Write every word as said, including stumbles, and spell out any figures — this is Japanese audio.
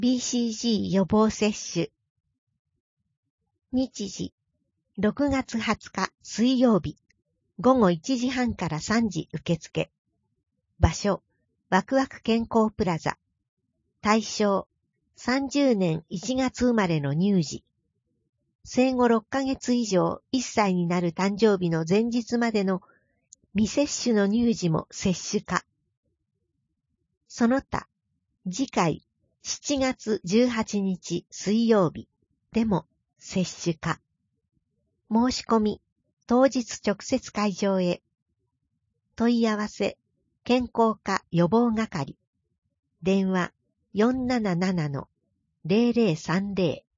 ビーシージー 予防接種。日時、ろくがつはつか水曜日、ごごいちじはんからさんじ受付。場所、ワクワク健康プラザ。対象、さんじゅうねんいちがつ生まれの乳児。生後ろっかげつ以上いっさいになる誕生日の前日までの未接種の乳児も接種可。その他、次回しちがつじゅうはちにち水曜日でも接種可。申し込み、当日直接会場へ。問い合わせ、健康課予防係。電話 よんなななのゼロゼロさんゼロ。